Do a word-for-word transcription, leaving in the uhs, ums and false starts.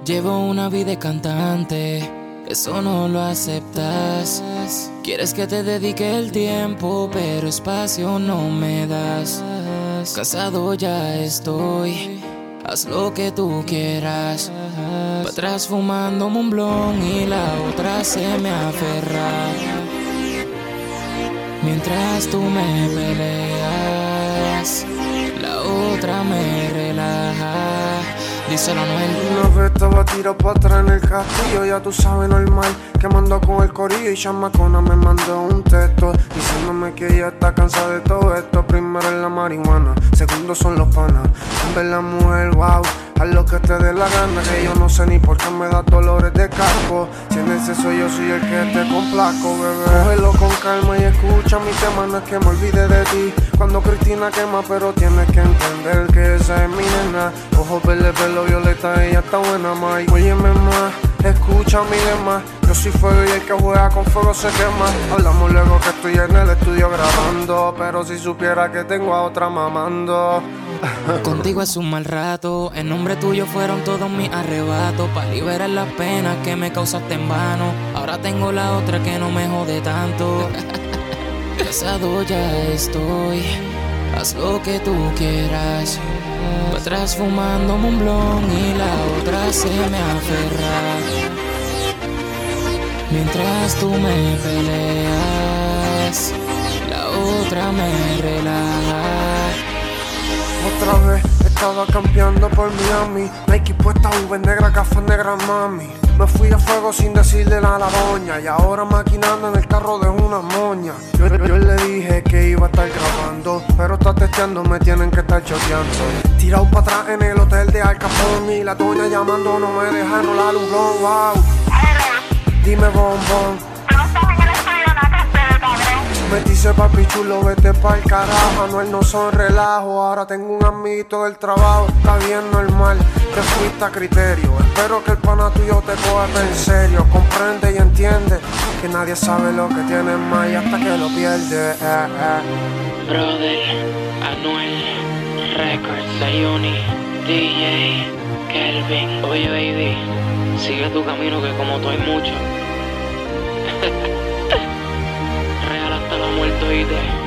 Llevo una vida de cantante, eso no lo aceptas. Quieres que te dedique el tiempo, pero espacio no me das. Cansado ya estoy, haz lo que tú quieras. Pa' atrás fumándome un blon y la otra se me aferra. Mientras tú me peleas, la otra me relaja. Díselo a Noel. Una vez estaba tirado para atrás en el castillo, ya tú sabes, normal. Que mandó con el corillo y chamacona me mandó un texto diciéndome que ella está cansada de todo esto. Primero es la marihuana, segundo son los panas. En ver la mujer, wow, haz lo que te dé la gana. Que yo no sé ni por qué me da dolores de casco. Si en ese soy yo, soy el que te complaco, bebé. Cógelo con calma y escucha mi tema, no es que me olvide de ti. Cuando Cristina quema, pero tienes que entender que esa es mi nena. Ojos verde, pelo violeta, ella está buena, ma. Óyeme más, escucha mi lema. Yo soy fuego y el que juega con fuego se quema. Hablamos luego que estoy en el estudio grabando, pero si supiera que tengo a otra mamando. Contigo es un mal rato, en nombre tuyo fueron todos mis arrebatos. Pa' liberar las penas que me causaste en vano. Ahora tengo la otra que no me jode tanto. Casado ya estoy, haz lo que tú quieras. Pa' atrás fumándome un blon y la otra se me aferra. Mientras tú me peleas, la otra me relaja. Otra vez estaba campeando por Miami. Nike puesta, V negra, gafas negras, mami. Me fui a fuego sin decirle nada a la doña. Y ahora maquinando en el carro de una moña. Yo, yo, yo le dije que iba a estar grabando, pero está testeando, me tienen que estar choteando. Tirado para atrás en el hotel de Al Capone. Y la doña llamando no me deja enrolar un blon, wow. Dime bombón. Me dice papi chulo, vete pa'l carajo. Anuel no son relajo, ahora tengo un amiguito del trabajo. Está bien normal, te fuiste a criterio. Espero que el pana tuyo te coja en serio. Comprende y entiende que nadie sabe lo que tiene más y hasta que lo pierde. eh, eh. Brother, Anuel, Records, Sayuni, D J, Kelvin. Oye baby, sigue tu camino que como tú hay mucho. Real hasta la muerte, oíste.